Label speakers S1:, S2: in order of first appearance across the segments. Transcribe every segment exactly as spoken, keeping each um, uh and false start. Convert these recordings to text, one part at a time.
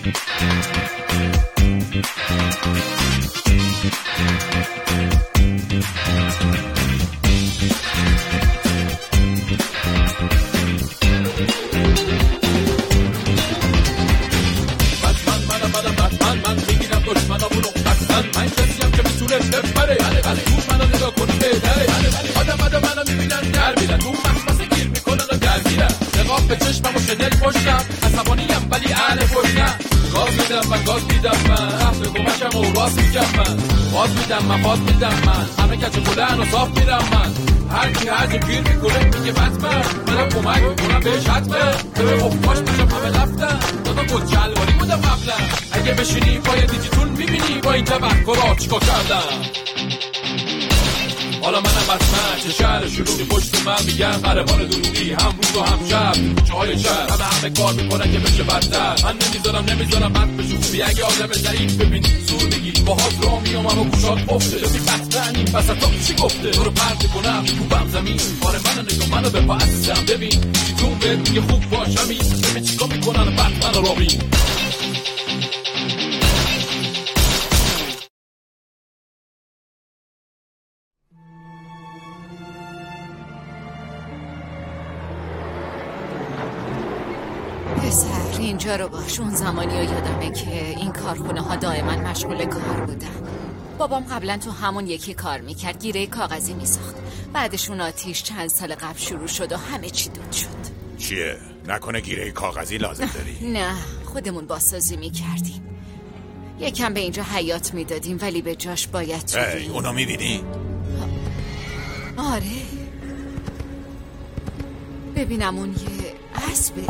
S1: من باز میدم من همه کچه بلند و صاف میرم من هر کی هر جا گیر میکنه میگه بطمه منم کمک میکنم بهش حتمه تو به مخباش میشم همه رفتن دادا گل چلواری بودم قبلا اگه بشینی پای دیجیتون میبینی با این تبکرات چیکار کردم حالا منم بطمه چه شهر شلوغی پشت من میگن قربان دروغی هم روز و هم شب کوچه های شهر همه همه کار میکنن که بشه بدتر من نمیذارم نمیذارم بد بشه خوبی اگه آدم ضعیف ببینی زور میگی باهات را میامم و گوشات گفته رفی بطمه این وسط ها چی گفته تو رو پرد کنم میکوبم زمین آره منو نگاه منو به پا عزیزم ببین دیتون بهت میگه خوب باشمی ببین چیکار میکنن بطمه رو رابین
S2: پسر اینجا رو باش. اون زمانی رو یادمه که این کارخونه ها دائما مشغول کار بودن. بابام قبلا تو همون یکی کار میکرد، گیره کاغذی میساخت. بعدشون آتیش چند سال قبل شروع شد و همه چی دود شد.
S3: چیه؟ نکنه گیره کاغذی لازم داری؟
S2: نه خودمون باسازی میکردیم. یکم به اینجا حیات میدادیم ولی به جاش باید تو
S3: ای اونو میبینی؟
S2: آره ببینم اون یه اسبه.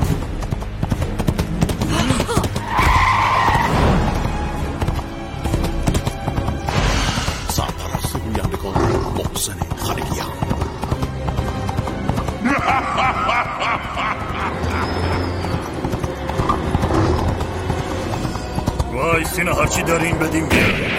S3: سرپرست گویندگان محسن خلقیان.
S4: وای سینه هرچی داریم بدیم بیاریم.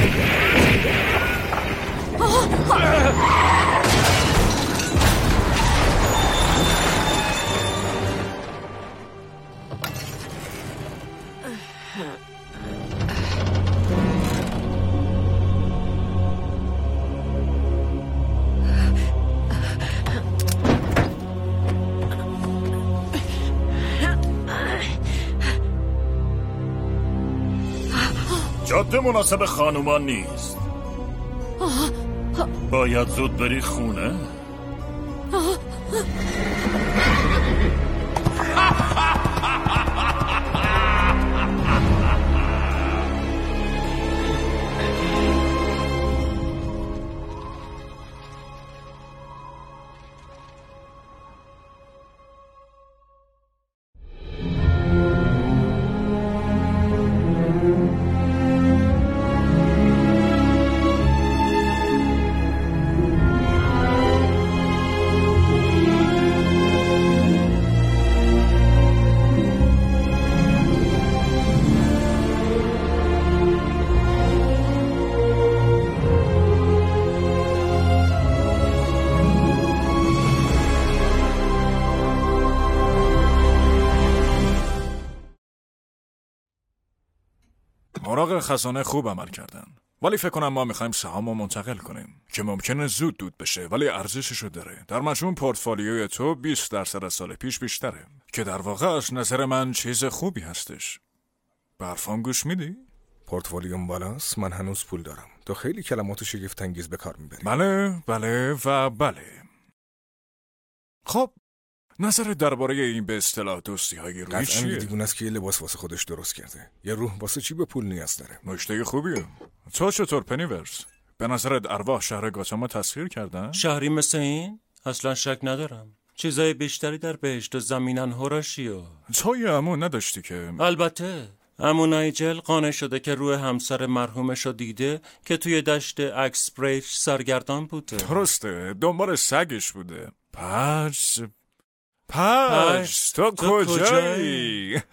S4: جاده مناسب خانومان نیست. باید زود بری خونه.
S5: مراقب خزانه خوب عمل کردن، ولی فکر کنم ما میخوایم سهام رو منتقل کنیم که ممکنه زود دود بشه ولی ارزششو داره. در مجموع پورتفولیوی تو بیست درصد از سال پیش بیشتره که در واقع از نظر من چیز خوبی هستش. به حرفام گوش میدی؟
S6: پورتفولیوم بالاست، من هنوز پول دارم. تو خیلی کلمات شگفت انگیز به کار میبری.
S5: بله بله و بله. خب نظرت درباره این به اصطلاح دوستی های روی چیه؟
S6: قطعاً دیوونه است که یه لباس واسه خودش درست کرده. یه روح واسه چی به پول نیاز داره؟
S5: نکته خوبیه. تو چطور پنیورس؟ به نظرت ارواح شهر گاتاما تسخیر کردن؟
S7: شهری مثل این؟ اصلا شک ندارم. چیزای بیشتری در بهشت و زمینن هوراشیو.
S5: تو یه عمو نداشتی که؟
S7: البته عمو نایجل قانع شده که روح همسر مرحومشو دیده که توی دشت اکسبریج سرگردان بوده.
S5: درسته، دنبال سگش بوده. پس پس تو, تو کجایی؟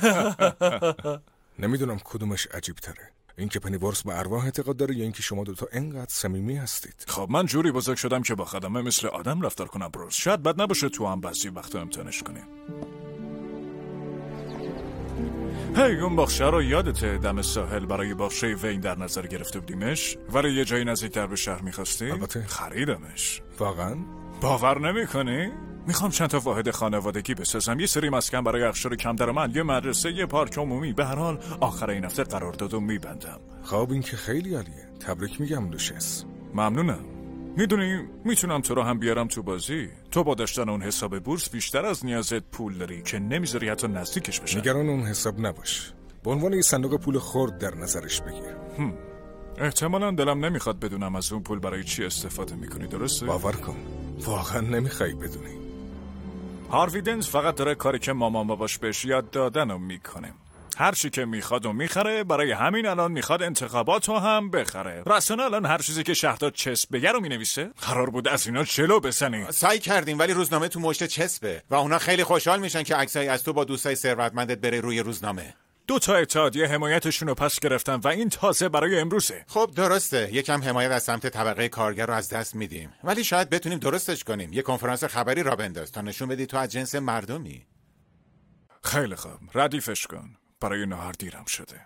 S6: نمیدونم کدومش عجیب تره، این که پنیورس به ارواح اعتقاد داره یا اینکه شما دوتا انقدر صمیمی هستید.
S5: خب من جوری بزرگ شدم که با خدمه مثل آدم رفتار کنم بروز. شاید بد نباشه تو هم بعضی وقتا امتحانش کنیم. هی اون باغچه رو یادته دم ساحل برای باغچه وین در نظر گرفته بودیمش؟ ولی یه جایی نزدیکتر به شهر می‌خواستی؟
S6: البته
S5: خریدمش.
S6: واقعا؟
S5: باور نمی‌کنی؟ میخوام چند تا واحد خانوادگی بسازم، یه سری مسکن برای اخشار کم درآمد، یه مدرسه، یه پارک عمومی. به هر حال آخر این هفته قراردادو میبندم.
S6: خب این که خیلی عالیه. تبریک میگم لوشس.
S5: ممنونم. میدونی میتونم تو رو هم بیارم تو بازی. تو با داشتن اون حساب بورس بیشتر از نیازت پول داری که نمیذاری حتی نزدیکش بشن.
S6: نگران اون حساب نباش. به عنوان یه صندوق پول خرد در نظرش بگیر.
S5: هم. احتمالاً دلم نمیخواد بدونم از اون پول برای چی استفاده میکنی، درسته؟
S6: باور کن واقعا نمیخوای بدونی.
S5: هاروی دنز فقط داره کاری که مامان باباش بهش یاد دادن رو میکنه. هر چی که میخواد و میخره، برای همین الان میخواد انتخابات رو هم بخره. رسانه الان هر چیزی که شهردار چسب بگه رو مینویسه. قرار بود از اینا چلو بزنی.
S3: سعی کردیم ولی روزنامه تو مشت چسبه و اونا خیلی خوشحال میشن که عکسای از تو با دوستای ثروتمندت بره روی روزنامه.
S5: دو تا اتحادیه حمایتشون رو پس گرفتن و این تازه برای امروزه.
S3: خب درسته، یکم حمایت از سمت طبقه کارگر رو از دست میدیم، ولی شاید بتونیم درستش کنیم. یه کنفرانس خبری را بنداز تا نشون بدی تو از جنس مردمی.
S5: خیلی خوب، ردیفش کن. برای نهار دیرم شده.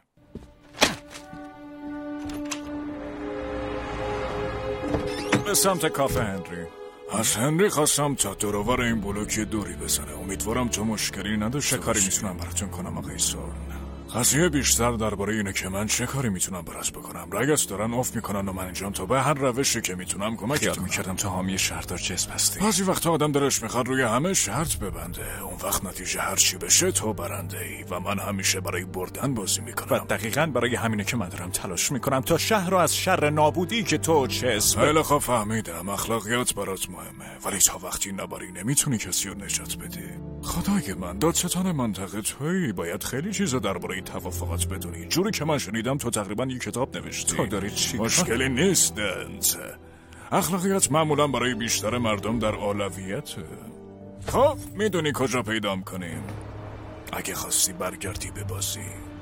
S5: به سمت کافه هنری. از هنری خواستم تا دوروبر این بلوک دوری بزنه. امیدوارم تو مشکلی نداشته. چه کاری میتونم براتون کنم آقای سون؟ قضیه بیشتر درباره اینه که من چه کاری میتونم براش بکنم. رگس دارن افت میکنن و من اینجام تا به هر روشی که میتونم کمک یاد میکردم تا حامی شهردار جسم هستی. بعضی وقتا آدم دلش میخواد روی همه شرط ببنده. اون وقت نتیجه هر چی بشه تو برنده ای و من همیشه برای بردن بازی میکنم. و دقیقاً برای همینه که من دارم تلاش میکنم تا شهر رو از شر نابودی که تو جسم. خیلی خوب فهمیدم. اخلاقیات برات مهمه، ولی تا وقتی نبری نمیتونی کسی رو نجات بدی. خدای من، دادستان منطقه تویی، باید خیلی چیزا درباره توافقات بدونی. جوری که من شنیدم تو تقریبا یک کتاب نوشتی. تو داری چی؟ مشکلی نیست دنز. اخلاقیات معمولا برای بیشتر مردم در اولویته. خب میدونی کجا پیدام کنیم؟ اگه خواستی برگردی به بازی.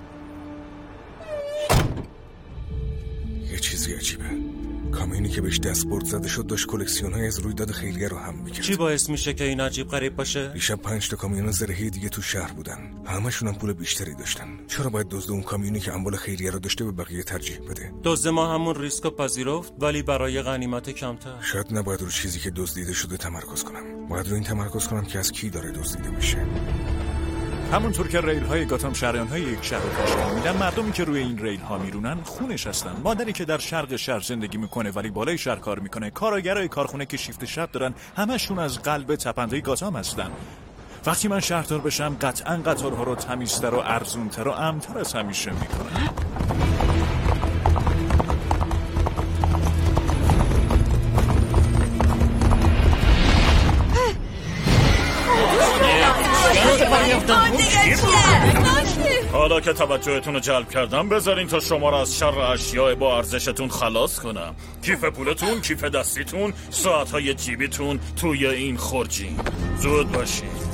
S6: یه چیزی عجیبه. کامیونی که بهش دستبرد زده شد داشت کلکسیون‌های از رویداد خیلیه رو هم می‌کرد.
S7: چی باعث میشه که این عجیب غریب باشه؟
S6: دیشب پنج تا کامیون زرهی دیگه تو شهر بودن. همشون هم پول بیشتری داشتن. چرا باید دزد اون کامیونی که اموال خیریه رو داشته به بقیه ترجیح بده؟
S7: دزد ما همون ریسکو پذیرفت ولی برای غنیمت کمتر.
S6: شاید نباید رو چیزی که دزدیده شده تمرکز کنم. باید رو این تمرکز کنم که از کی داره دزدیده میشه.
S5: همونطور که ریل های گاتام شریان های یک شهر رو تشکیل میدن، مردمی که روی این ریل ها میرونن خونش هستن. مادری که در شرق شهر زندگی میکنه ولی بالای شهر کار میکنه، کارگرای کارخونه که شیفت شب دارن، همشون از قلب تپنده گاتام هستن. وقتی من شهردار بشم قطعاً قطارها رو تمیزتر و ارزونتر و امن‌تر از همیشه میکنم.
S4: حالا که توجهتون رو جلب کردم بذارین تا شما را از شر اشیاء با ارزشتون خلاص کنم. کیف پولتون، کیف دستیتون، ساعتهای جیبیتون توی این خورجین. زود باشید.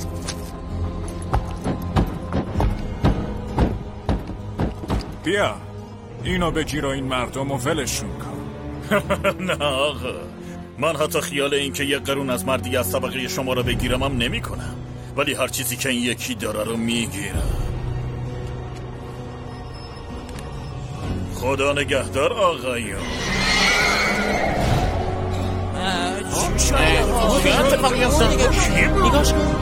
S5: بیا اینو بگیر و این مردم رو ولشون کن.
S4: نه آقا، من حتی خیال این که یک قرون از مردی از طبقه شما رو بگیرم هم نمی کنم، ولی هر چیزی که این یکی داره رو میگیرم. خدا نگهدار آقایون.
S7: چه اتفاقی افتاد؟ نگاش کن.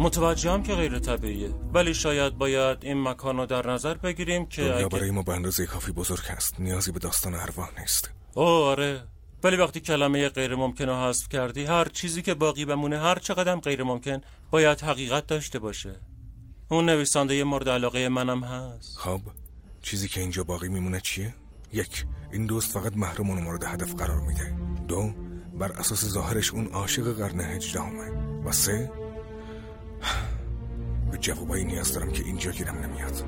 S7: متوجهم که غیر طبیعیه، ولی شاید باید این مکان رو در نظر بگیریم که
S6: دنیا
S7: اگه...
S6: برای ما به اندازه کافی بزرگ است، نیازی به داستان ارواح نیست.
S7: اوه آره، ولی وقتی کلمه غیر ممکن رو حذف کردی، هر چیزی که باقی بمونه، هر چقدر غیر ممکن، باید حقیقت داشته باشه. اون نویسنده مورد علاقه منم هست.
S6: خب چیزی که اینجا باقی میمونه چیه؟ یک، این دوست فقط محروم رو مورد هدف قرار میده. دو، بر اساس ظاهرش اون عاشق قرن هجدهمه. و سه، به جوابایی نیاز دارم که اینجا گیرم نمیاد.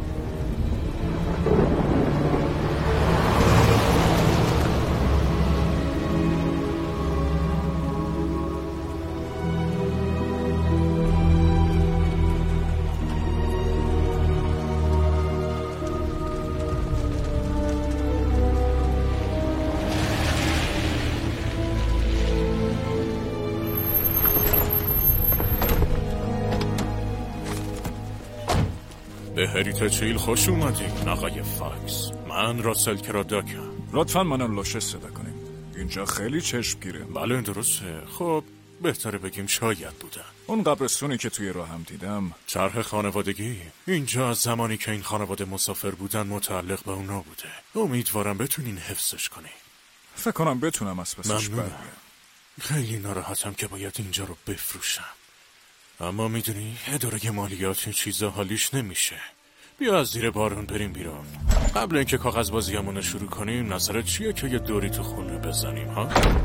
S8: به هریتیج هیل خوش اومدین آقای فاکس. من راسل کراداکم.
S5: لطفاً منو لوشس صدا کنیم. اینجا خیلی چشمگیره.
S8: بله درسته. خب بهتره بگیم شاید بودن.
S5: اون قبرستونی که توی راه هم دیدم
S8: طرح خانوادگی. اینجا از زمانی که این خانواده مسافر بودن متعلق به اونا بوده. امیدوارم بتونین حفظش کنین.
S5: فکر کنم بتونم از پسش بر بیام.
S8: خیلی ناراحتم که باید اینجا رو بفروشم، اما میدونی اداره مالیات این چیزا حالیش نمیشه. بیا از زیر بارون بریم بیرون. قبل اینکه کاغذ بازیامونو شروع کنیم نظرت چیه که یه دوری تو خونه بزنیم ها؟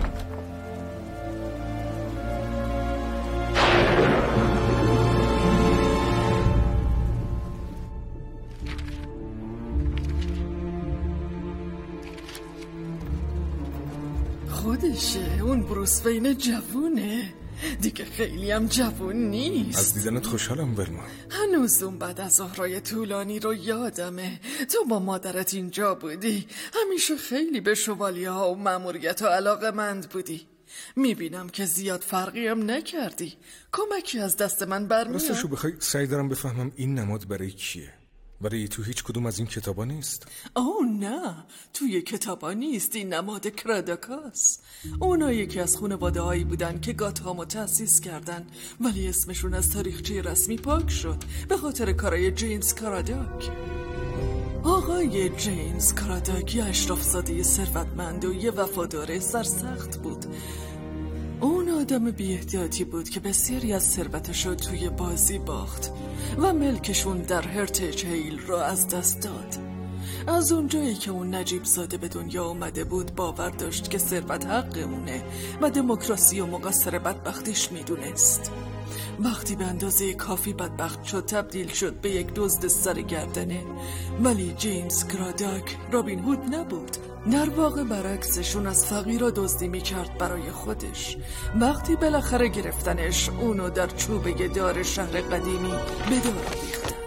S9: خودشه، اون بروس وین جوونه. دیگه خیلی هم جوون نیست.
S6: از دیدنت خوشحالم ولما.
S9: هنوز اون بعد از ظهرای طولانی رو یادمه. تو با مادرت اینجا بودی، همیشه خیلی به شوالیه ها و مأموریت ها علاقه‌مند بودی. میبینم که زیاد فرقی هم نکردی. کمکی از دست من برمیاد؟
S6: راستشو بخوای سعی دارم بفهمم این نماد برای کیه. برای تو هیچ کدوم از این کتابا نیست؟
S9: اوه نه، توی کتابا نیست. این نماد کراداکاس. اونا یکی از خانواده هایی بودن که گاتامو تأسیس کردن، ولی اسمشون از تاریخچه رسمی پاک شد به خاطر کارای جیمز کراداک. آقای جیمز کراداک یه اشرافزاده ثروتمند و یه وفادار سرسخت بود. اون آدم بی احتیاطی بود که بسیاری از ثروتشو توی بازی باخت و ملکشون در هریتیج هیل را از دست داد. از اونجایی که اون نجیب زاده به دنیا اومده بود باور داشت که ثروت حقمونه و دموکراسی و مقصر بدبختیش میدونست. وقتی به اندازه کافی بدبخت شد تبدیل شد به یک دزد سرگردنه. ولی جیمز کراداک رابین هود نبود. در واقع برعکسشون از فقیرا دزدی میکرد برای خودش. وقتی بالاخره گرفتنش اونو در چوبه دار شهر قدیمی به دار ریختن.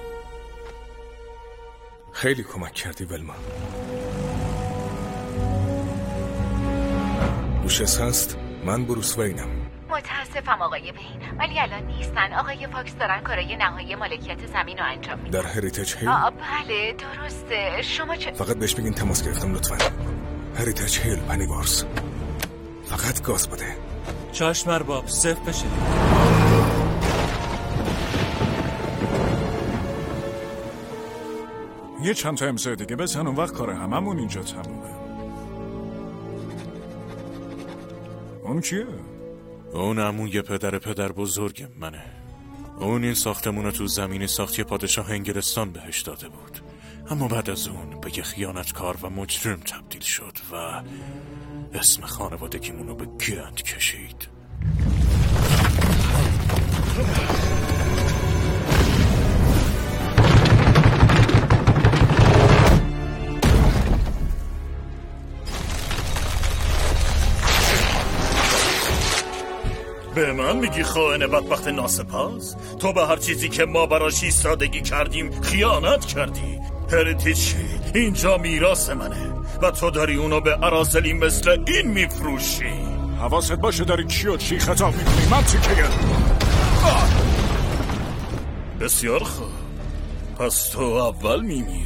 S6: خیلی کمک کردی ولما. لوشس هست؟ من بروس وینم.
S2: متاسفم آقای وین، ولی الان نیستن. آقای فاکس دارن کارای نهایی مالکیت زمین رو انجام میدن.
S6: در هریتیج هیل؟
S2: آه بله درسته. شما چه؟
S6: فقط بهش بگین تماس گرفتم لطفا. هریتیج هیل پنیوارس. فقط گاز بده.
S7: چشم ارباب، صفر بشه.
S5: یه چند تا امضای دیگه بزن، اون وقت کار هممون اینجا تمومه. اون کیه؟
S8: اون عمو یه پدر پدر بزرگ منه. اون این ساختمون تو زمین ساختی پادشاه انگلستان بهش داده بود، اما بعد از اون به یه خیانتکار و مجرم تبدیل شد و اسم خانوادگیمونو به گند کشید.
S4: به من میگی خائن بدبخت ناسپاس؟ تو به هر چیزی که ما براش ایستادگی کردیم خیانت کردی. هریتیج اینجا میراث منه و تو داری اونو به اراذلی مثل این میفروشی.
S5: حواست باشه داری کیو چی خطاب میکنی. من تیکه
S4: بسیار خوب، پس تو اول میمیری.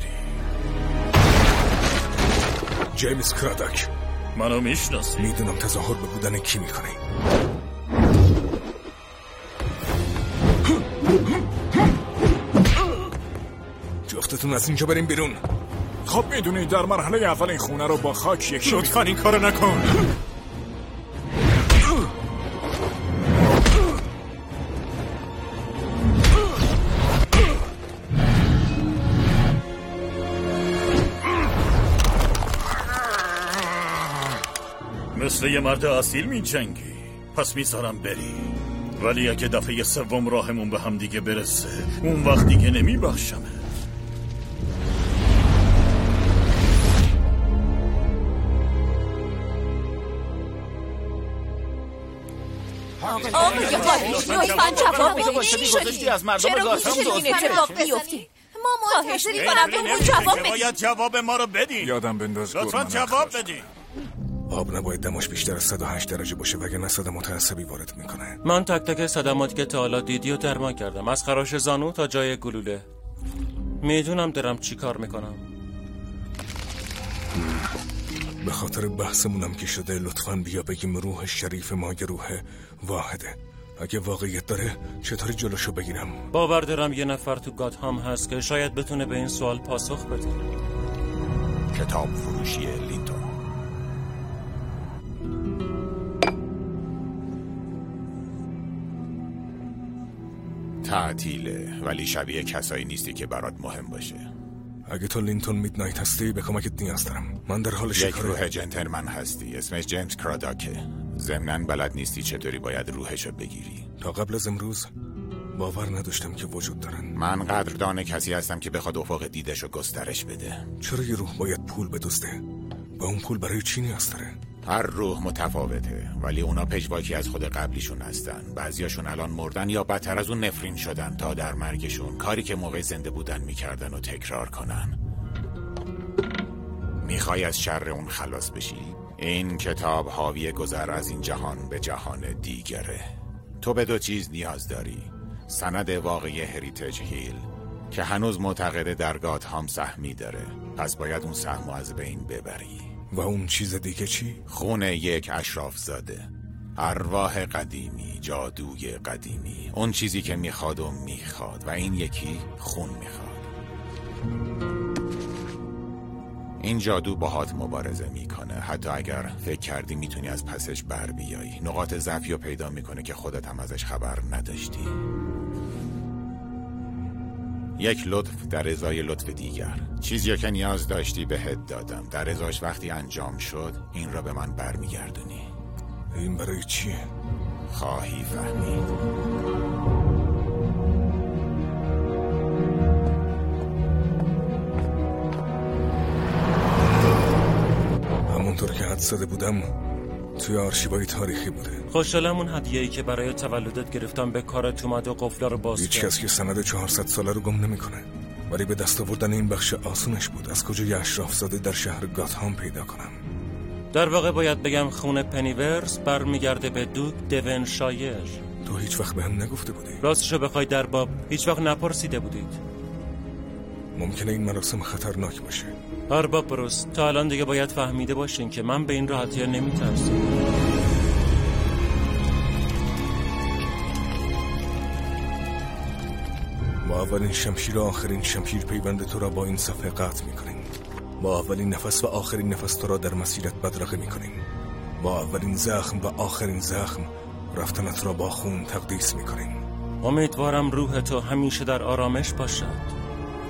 S6: جیمز کراداک.
S4: منو میشناسی؟
S6: میدونم تظاهر به بودن کی میکنی. جفتتون از اینجا بریم بیرون.
S5: خب میدونی در مرحله اول این خونه رو با خاک یکی
S8: لطفاً این کارو نکن.
S4: مثل یه مرد اصیل می جنگی، پس میذارم بری. ولی اگه دفعه سوم راهمون به هم دیگه برسه، اون وقت دیگه نمی بخشمه.
S2: آقا لطفاً جواب بدید. چی شدی؟
S4: از مردم
S2: چرا
S4: گاتام
S2: گوشی این اتفاق بیفته؟ ما منتظری کنم بهمون جواب بدید.
S4: باید جواب ما رو بدین.
S5: یادم بنداز گرمه
S4: لطفاً جواب بدین.
S6: آب نباید دماش بیشتر از صد و هشت درجه باشه وگرنه صدمات عصبی وارد میکنه.
S7: من تک تک صدماتی که تا حالا دیدی و درمان کردم، از خراش زانو تا جای گلوله. میدونم دارم چی کار میکنم.
S6: به خاطر بحثمونم که شده لطفاً بیا بگیم روح شریف ما یه روح واحده. اگه واقعیت داره چطوری جلوشو بگیرم؟
S7: باور دارم یه نفر تو گاتهام هست که شاید بتونه به این سوال پاسخ بده.
S3: کتاب فروشی لینتون. تعطیله ولی شبیه کسایی نیستی که برات مهم باشه.
S6: اگه تو لینتون میدنایت هستی به کمکت نیاز دارم. من در حال شکار.
S3: یک روح جنتلمن هستی، اسمش جیمز کراداکه. ضمناً بلد نیستی چطوری باید روحشو بگیری.
S6: تا قبل از امروز باور نداشتم که وجود دارن.
S3: من قدردان کسی هستم که بخواد افق دیدشو گسترش بده.
S6: چرا یه روح باید پول بدزده؟ با اون پول برای چی نیاز داره؟
S3: هر روح متفاوته ولی اونا پژواکی از خود قبلیشون هستن. بعضیاشون الان مردن یا بدتر از اون نفرین شدن تا در مرگشون کاری که موقع زنده بودن میکردن و تکرار کنن. میخوای از شر اون خلاص بشی؟ این کتاب حاوی گذر از این جهان به جهان دیگره. تو به دو چیز نیاز داری: سند واقعی هریتیج هیل که هنوز معتقده در گاتهام سهمی داره، پس باید اون سهم از بین ببری.
S6: و اون چیز دیگه چی؟
S3: خون یک اشراف زاده، ارواح قدیمی، جادوی قدیمی، اون چیزی که میخواد و میخواد و این یکی خون میخواد. این جادو باهات مبارزه میکنه، حتی اگر فکر کردی میتونی از پسش بر بیایی. نقاط ضعفی رو پیدا میکنه که خودت هم ازش خبر نداشتی. یک لطف در ازای لطف دیگر. چیزی که نیاز داشتی بهت دادم، در ازاش وقتی انجام شد این را به من برمیگردونی.
S6: این برای چیه؟
S3: خواهی فهمید.
S6: همونطور که حد زده بودم توی آرشیوهای تاریخی بوده.
S7: خوشحالم اون هدیه‌ای که برای تولدت گرفتم به کارت اومد و قفلا رو باز کرد.
S6: هیچ کس که سند چهارصد ساله رو گم نمیکنه، ولی به دست آوردن این بخش آسونش بود. از کجا یه اشراف زاده در شهر گاتهام پیدا کنم؟
S7: در واقع باید بگم خون پنیورس برمیگرده به دوک دونشایر.
S6: تو هیچ وقت به هم نگفته بودی؟
S7: راستشو بخوای در باب هیچ وقت نپرسیده بودید.
S6: ممکنه این مراسم خطرناک باشه.
S7: ارباب بروس، تا الان دیگه باید فهمیده باشین که من به این راحتی نمیترسم.
S6: با اولین شمشیر و آخرین شمشیر پیوند تو را با این صفحه قطع میکنیم. با اولین نفس و آخرین نفس تو را در مسیرت بدرقه میکنیم. با اولین زخم و آخرین زخم رفتنت را با خون تقدیس میکنیم.
S7: امیدوارم روح تو همیشه در آرامش باشد.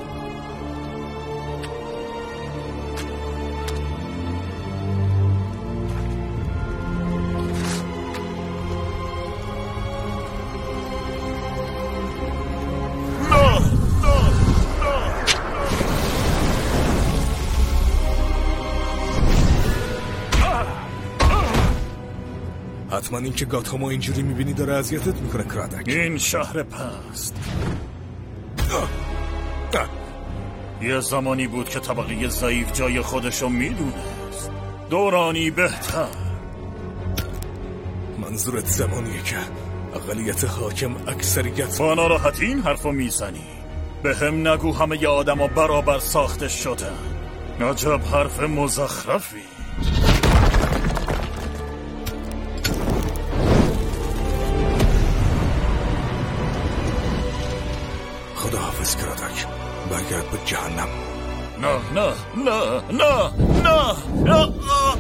S6: حتما این که گاتهامو اینجوری میبینی داره اذیتت میکنه کرادک.
S4: این شهر پست یه زمانی بود که طبقه ضعیف جای خودشو میدونست. دورانی بهتر.
S6: منظورت زمانیه که اقلیت حاکم اکثریت.
S4: با ناراحتی این حرفو میزنی؟ به هم نگو همه ی آدم ها برابر ساخته شدن. عجب حرف مزخرفی.
S6: خداحافظ کرادک، برگرد به جهنم.
S4: نه نه نه نه نه نه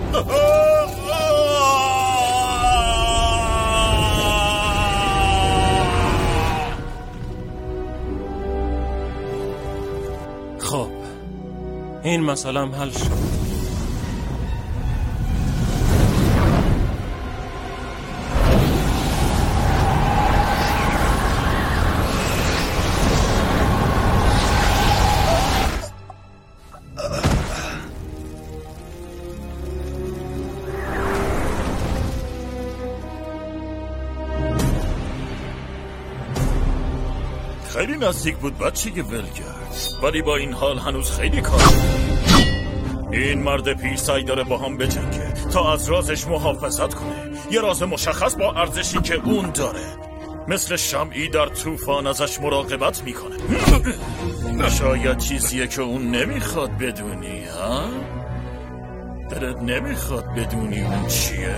S7: خب این مسئله هم حل شد.
S4: خیلی نزدیک بود بچه که ول کرد، ولی با این حال هنوز خیلی کار. این مرد پیر سعی داره با هم بجنگه تا از رازش محافظت کنه، یه راز مشخص با ارزشی که اون داره، مثل شمعی در طوفان ازش مراقبت میکنه. شاید چیزیه که اون نمیخواد بدونی، ها؟ دلت نمیخواد بدونی اون چیه؟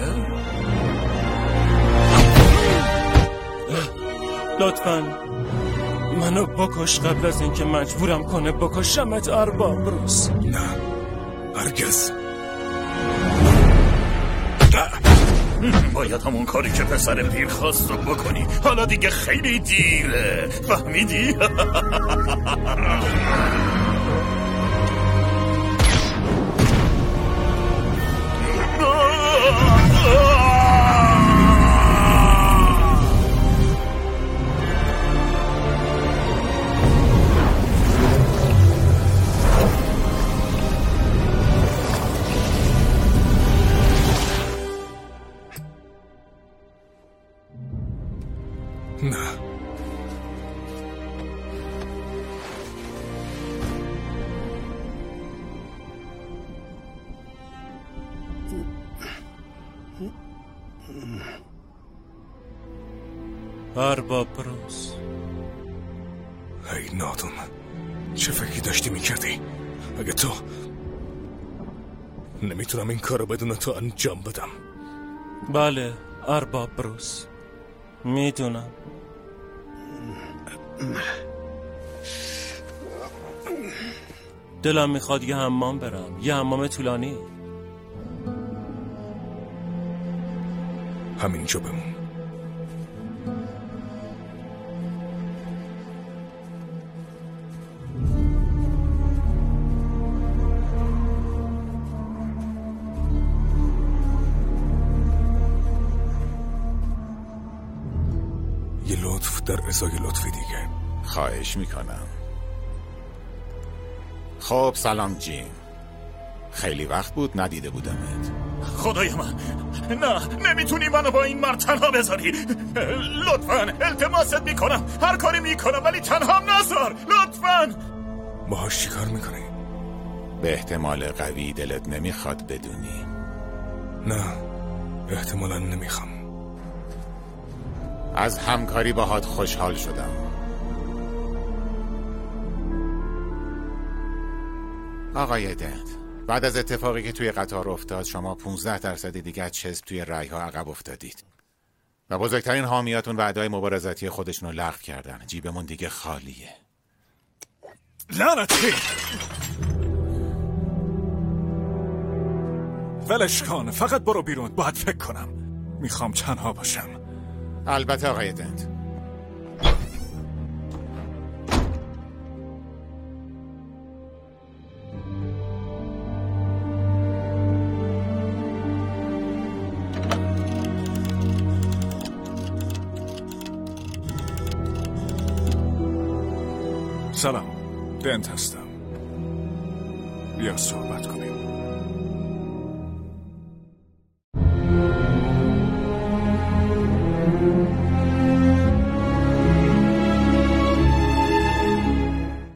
S7: لطفاً منو بکش قبل از اینکه مجبورم کنه بکشمت ارباب روز.
S6: نه هرگز.
S4: باید همون کاری که پسر پیر خواست رو بکنی، حالا دیگه خیلی دیره، فهمیدی؟
S6: نه.
S7: ارباب روز.
S6: ای نادون، چه فکری داشتی میکردی؟ اگه تو نمیتونم این کارو بدون تو انجام بدم.
S7: بله ارباب روز، میدونم. دلم میخواد یه حمام برم، یه حمام طولانی.
S6: همینجا بمون. یه لطف در ازای لطفی دیگه.
S3: خواهش میکنم. خب سلام جیم، خیلی وقت بود ندیده بودمت.
S4: خدای من، نه نمیتونی منو با این مرد تنها بذاری. لطفاً التماست میکنم، هر کاری میکنم ولی تنها نذار لطفاً.
S6: باهاش چی کار میکنی؟
S3: به احتمال قوی دلت نمیخواد بدونی.
S6: نه احتمالاً نمیخوام.
S3: از همکاری باهات خوشحال شدم. آقای دنت، بعد از اتفاقی که توی قطار افتاد شما پانزده درصد دیگه از چسب توی رأی‌ها عقب افتادید و بزرگترین حامیاتون وعده‌های مبارزاتی خودشون رو لغو کردن. جیبمون دیگه خالیه.
S5: لعنتی! ولش کن، فقط برو بیرون. باید فکر کنم. میخوام تنها باشم.
S3: البته آقای دنت.
S5: سلام، دنت هستم. بیا صحبت کنیم.